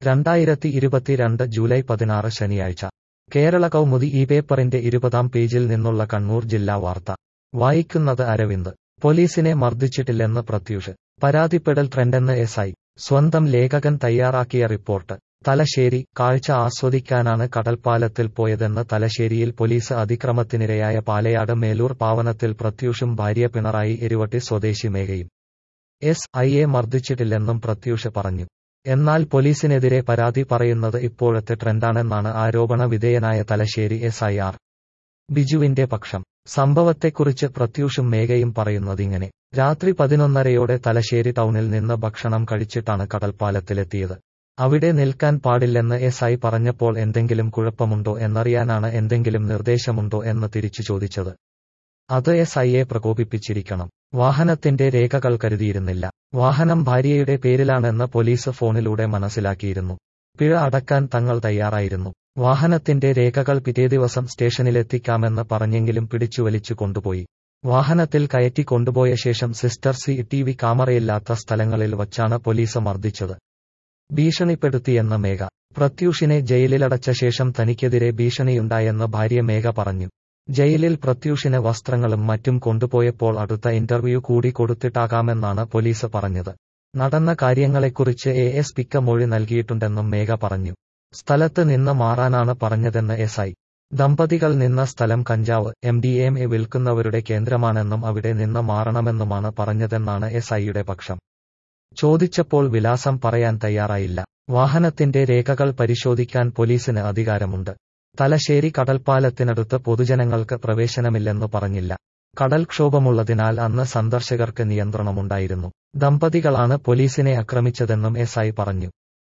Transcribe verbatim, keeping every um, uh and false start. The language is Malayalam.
രണ്ടായിരത്തി ഇരുപത്തിരണ്ട് ജൂലൈ പതിനാറ് ശനിയാഴ്ച കേരള കൗമുദി ഈ പേപ്പറിന്റെ ഇരുപതാം പേജിൽ നിന്നുള്ള കണ്ണൂർ ജില്ലാ വാർത്ത വായിക്കുന്നത് അരവിന്ദ്. പോലീസിനെ മർദ്ദിച്ചിട്ടില്ലെന്ന് പ്രത്യൂഷ്. പരാതിപ്പെടൽ ട്രെൻഡെന്ന് S I. സ്വന്തം ലേഖകൻ തയ്യാറാക്കിയ റിപ്പോർട്ട്. തലശ്ശേരി. കാഴ്ച ആസ്വദിക്കാനാണ് കടൽപ്പാലത്തിൽ പോയതെന്ന് തലശ്ശേരിയിൽ പോലീസ് അതിക്രമത്തിനിരയായ പാലയാട് മേലൂർ പാവനത്തിൽ പ്രത്യൂഷും ഭാര്യ പിണറായി എരുവട്ടി സ്വദേശി മേഘയും. എസ് ഐയെ മർദ്ദിച്ചിട്ടില്ലെന്നും പ്രത്യൂഷ് പറഞ്ഞു. എന്നാൽ പോലീസിനെതിരെ പരാതി പറയുന്നത് ഇപ്പോഴത്തെ ട്രെൻഡാണെന്നാണ് ആരോപണ വിധേയനായ തലശ്ശേരി എസ് ഐ ആർ ബിജുവിന്റെ പക്ഷം. സംഭവത്തെക്കുറിച്ച് പ്രത്യൂഷും മേഘയും പറയുന്നതിങ്ങനെ. രാത്രി പതിനൊന്നരയോടെ തലശ്ശേരി ടൗണിൽ നിന്ന് ഭക്ഷണം കഴിച്ചിട്ടാണ് കടൽപ്പാലത്തിലെത്തിയത്. അവിടെ നിൽക്കാൻ പാടില്ലെന്ന് എസ് ഐ പറഞ്ഞപ്പോൾ എന്തെങ്കിലും കുഴപ്പമുണ്ടോ എന്നറിയാനാണ് എന്തെങ്കിലും നിർദ്ദേശമുണ്ടോ എന്ന് തിരിച്ചു ചോദിച്ചത്. അത് എസ് ഐയെ പ്രകോപിപ്പിച്ചിരിക്കണം. വാഹനത്തിന്റെ രേഖകൾ കരുതിയിരുന്നില്ല. വാഹനം ഭാര്യയുടെ പേരിലാണെന്ന് പോലീസ് ഫോണിലൂടെ മനസ്സിലാക്കിയിരുന്നു. പിഴ അടക്കാൻ തങ്ങൾ തയ്യാറായിരുന്നു. വാഹനത്തിന്റെ രേഖകൾ പിറ്റേദിവസം സ്റ്റേഷനിലെത്തിക്കാമെന്ന് പറഞ്ഞെങ്കിലും പിടിച്ചുവലിച്ചു കൊണ്ടുപോയി. വാഹനത്തിൽ കയറ്റി കൊണ്ടുപോയ ശേഷം സിസ്റ്റർ സി ടി വി ക്യാമറയില്ലാത്ത സ്ഥലങ്ങളിൽ വച്ചാണ് പോലീസ് മർദ്ദിച്ചത്. ഭീഷണിപ്പെടുത്തിയെന്ന് മേഘ. പ്രത്യൂഷിനെ ജയിലിലടച്ച ശേഷം തനിക്കെതിരെ ഭീഷണിയുണ്ടായെന്ന് ഭാര്യ മേഘ പറഞ്ഞു. ജയിലിൽ പ്രത്യൂഷിന് വസ്ത്രങ്ങളും മറ്റും കൊണ്ടുപോയപ്പോൾ അടുത്ത ഇന്റർവ്യൂ കൂടി കൊടുത്തിട്ടാകാമെന്നാണ് പോലീസ് പറഞ്ഞത്. നടന്ന കാര്യങ്ങളെക്കുറിച്ച് എ എസ് പിക്ക് മൊഴി നൽകിയിട്ടുണ്ടെന്നും മേഘ പറഞ്ഞു. സ്ഥലത്ത് നിന്ന് മാറാനാണ് പറഞ്ഞതെന്ന് എസ് ഐ. ദമ്പതികൾ നിന്ന സ്ഥലം കഞ്ചാവ്, എം ഡി എം എ വിൽക്കുന്നവരുടെ കേന്ദ്രമാണെന്നും അവിടെ നിന്ന് മാറണമെന്നുമാണ് പറഞ്ഞതെന്നാണ് എസ് ഐയുടെ പക്ഷം. ചോദിച്ചപ്പോൾ വിലാസം പറയാൻ തയ്യാറായില്ല. വാഹനത്തിന്റെ രേഖകൾ പരിശോധിക്കാൻ പോലീസിന് അധികാരമുണ്ട്. തലശ്ശേരി കടൽപ്പാലത്തിനടുത്ത് പൊതുജനങ്ങൾക്ക് പ്രവേശനമില്ലെന്നു പറഞ്ഞില്ല. കടൽക്ഷോഭമുള്ളതിനാൽ അന്ന് സന്ദർശകർക്ക് നിയന്ത്രണമുണ്ടായിരുന്നു. ദമ്പതികളാണ് പോലീസിനെ ആക്രമിച്ചതെന്നും എസ് ഐ പറഞ്ഞു.